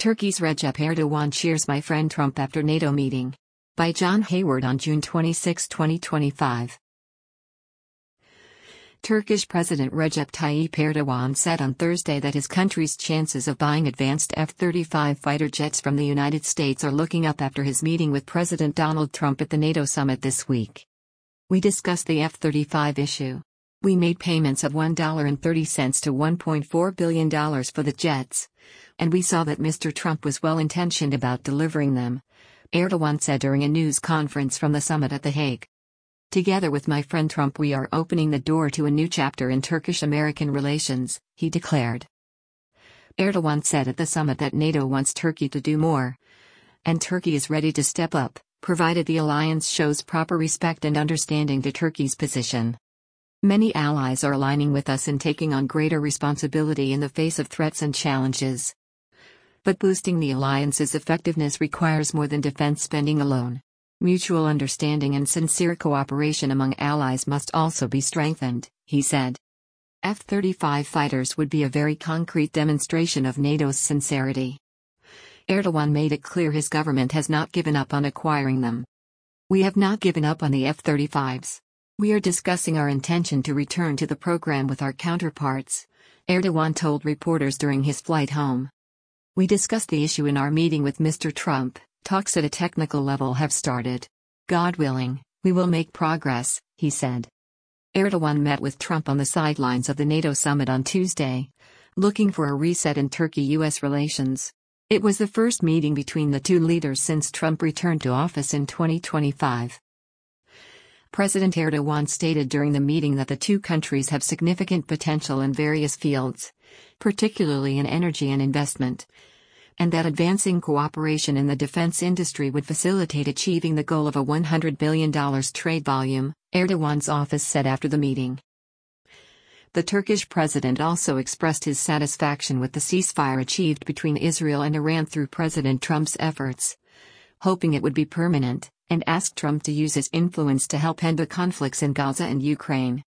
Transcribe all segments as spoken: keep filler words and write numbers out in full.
Turkey's Recep Erdogan cheers my friend Trump after NATO meeting. By John Hayward on June twenty-sixth, twenty twenty-five. Turkish President Recep Tayyip Erdogan said on Thursday that his country's chances of buying advanced F thirty-five fighter jets from the United States are looking up after his meeting with President Donald Trump at the NATO summit this week. We discussed the F thirty-five issue. We made payments of one dollar and thirty cents to one point four billion dollars for the jets, and we saw that Mister Trump was well-intentioned about delivering them, Erdogan said during a news conference from the summit at The Hague. Together with my friend Trump, we are opening the door to a new chapter in Turkish-American relations, he declared. Erdogan said at the summit that NATO wants Turkey to do more, and Turkey is ready to step up, provided the alliance shows proper respect and understanding to Turkey's position. Many allies are aligning with us in taking on greater responsibility in the face of threats and challenges. But boosting the alliance's effectiveness requires more than defense spending alone. Mutual understanding and sincere cooperation among allies must also be strengthened, he said. F thirty-five fighters would be a very concrete demonstration of NATO's sincerity. Erdogan made it clear his government has not given up on acquiring them. We have not given up on the F thirty-fives. We are discussing our intention to return to the program with our counterparts, Erdogan told reporters during his flight home. We discussed the issue in our meeting with Mister Trump. Talks at a technical level have started. God willing, we will make progress, he said. Erdogan met with Trump on the sidelines of the NATO summit on Tuesday, looking for a reset in Turkey-U S relations. It was the first meeting between the two leaders since Trump returned to office in twenty twenty-five. President Erdogan stated during the meeting that the two countries have significant potential in various fields, particularly in energy and investment, and that advancing cooperation in the defense industry would facilitate achieving the goal of a one hundred billion dollars trade volume, Erdogan's office said after the meeting. The Turkish president also expressed his satisfaction with the ceasefire achieved between Israel and Iran through President Trump's efforts, hoping it would be permanent, and asked Trump to use his influence to help end the conflicts in Gaza and Ukraine.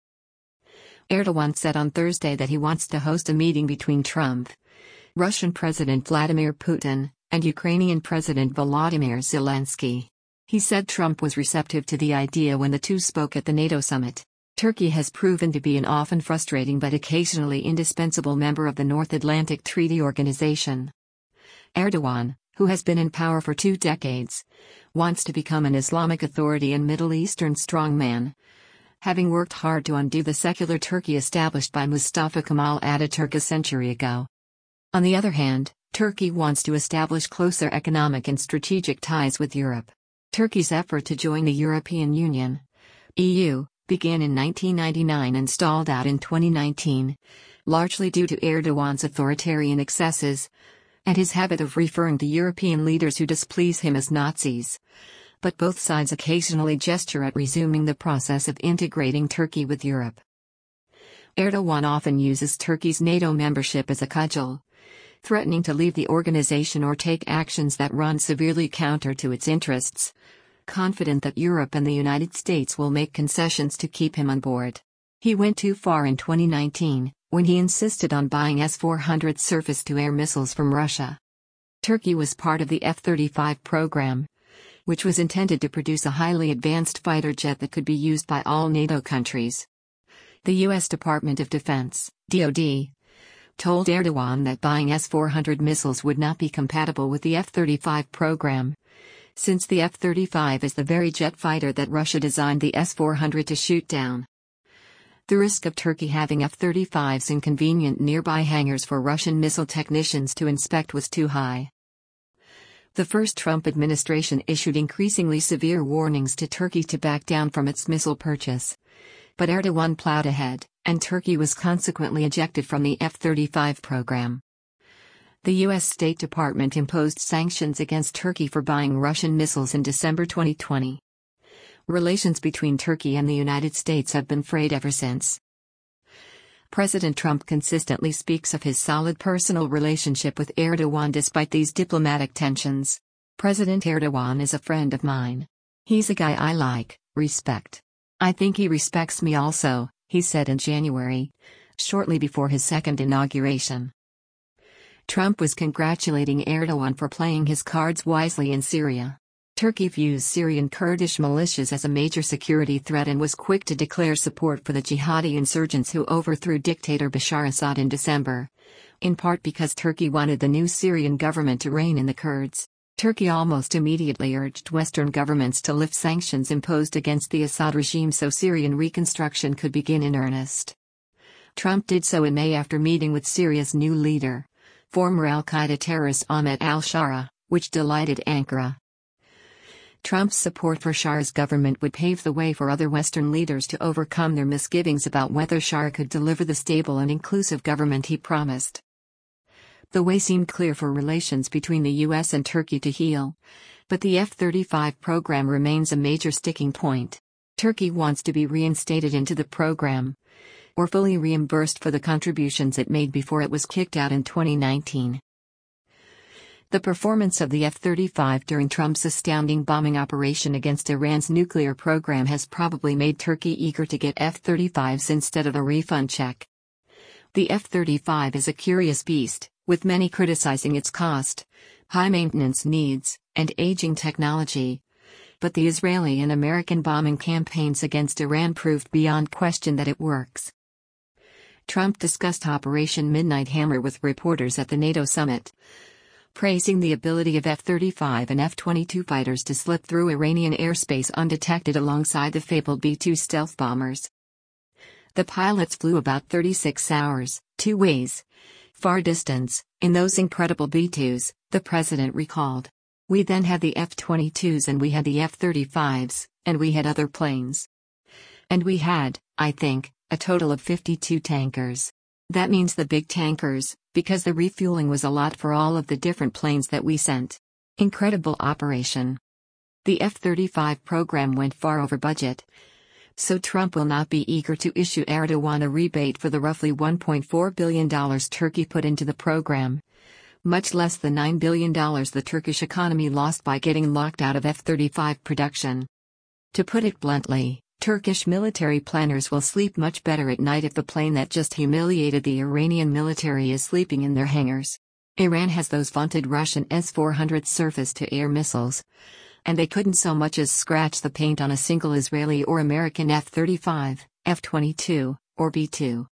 Erdogan said on Thursday that he wants to host a meeting between Trump, Russian President Vladimir Putin, and Ukrainian President Volodymyr Zelensky. He said Trump was receptive to the idea when the two spoke at the NATO summit. Turkey has proven to be an often frustrating but occasionally indispensable member of the North Atlantic Treaty Organization. Erdogan, who has been in power for two decades, wants to become an Islamic authority and Middle Eastern strongman, having worked hard to undo the secular Turkey established by Mustafa Kemal Ataturk a century ago. On the other hand, Turkey wants to establish closer economic and strategic ties with Europe. Turkey's effort to join the European Union, E U, began in nineteen ninety-nine and stalled out in twenty nineteen, largely due to Erdogan's authoritarian excesses and his habit of referring to European leaders who displease him as Nazis. But both sides occasionally gesture at resuming the process of integrating Turkey with Europe. Erdogan often uses Turkey's NATO membership as a cudgel, threatening to leave the organization or take actions that run severely counter to its interests, confident that Europe and the United States will make concessions to keep him on board. He went too far in twenty nineteen, when he insisted on buying S four hundred surface-to-air missiles from Russia. Turkey was part of the F thirty-five program, which was intended to produce a highly advanced fighter jet that could be used by all NATO countries. The U S Department of Defense, D O D, told Erdogan that buying S four hundred missiles would not be compatible with the F thirty-five program, since the F thirty-five is the very jet fighter that Russia designed the S four hundred to shoot down. The risk of Turkey having F thirty-fives in convenient nearby hangars for Russian missile technicians to inspect was too high. The first Trump administration issued increasingly severe warnings to Turkey to back down from its missile purchase, but Erdogan plowed ahead, and Turkey was consequently ejected from the F thirty-five program. The U S State Department imposed sanctions against Turkey for buying Russian missiles in December twenty twenty. Relations between Turkey and the United States have been frayed ever since. President Trump consistently speaks of his solid personal relationship with Erdogan despite these diplomatic tensions. President Erdogan is a friend of mine. He's a guy I like, respect. I think he respects me also, he said in January, shortly before his second inauguration. Trump was congratulating Erdogan for playing his cards wisely in Syria. Turkey views Syrian Kurdish militias as a major security threat and was quick to declare support for the jihadi insurgents who overthrew dictator Bashar Assad in December. In part because Turkey wanted the new Syrian government to rein in the Kurds, Turkey almost immediately urged Western governments to lift sanctions imposed against the Assad regime so Syrian reconstruction could begin in earnest. Trump did so in May after meeting with Syria's new leader, former al-Qaeda terrorist Ahmed al-Shara, which delighted Ankara. Trump's support for Shara's government would pave the way for other Western leaders to overcome their misgivings about whether Shara could deliver the stable and inclusive government he promised. The way seemed clear for relations between the U S and Turkey to heal, but the F thirty-five program remains a major sticking point. Turkey wants to be reinstated into the program, or fully reimbursed for the contributions it made before it was kicked out in twenty nineteen. The performance of the F thirty-five during Trump's astounding bombing operation against Iran's nuclear program has probably made Turkey eager to get F thirty-fives instead of a refund check. The F thirty-five is a curious beast, with many criticizing its cost, high maintenance needs, and aging technology. But the Israeli and American bombing campaigns against Iran proved beyond question that it works. Trump discussed Operation Midnight Hammer with reporters at the NATO summit, praising the ability of F thirty-five and F twenty-two fighters to slip through Iranian airspace undetected alongside the fabled B two stealth bombers. The pilots flew about thirty-six hours, two ways, far distance, in those incredible B twos, the president recalled. We then had the F twenty-twos and we had the F thirty-fives, and we had other planes. And we had, I think, a total of fifty-two tankers. That means the big tankers, because the refueling was a lot for all of the different planes that we sent. Incredible operation. The F thirty-five program went far over budget, so Trump will not be eager to issue Erdogan a rebate for the roughly one point four billion dollars Turkey put into the program, much less the nine billion dollars the Turkish economy lost by getting locked out of F thirty-five production. To put it bluntly, Turkish military planners will sleep much better at night if the plane that just humiliated the Iranian military is sleeping in their hangars. Iran has those vaunted Russian S four hundred surface-to-air missiles, and they couldn't so much as scratch the paint on a single Israeli or American F thirty-five, F twenty-two, or B two.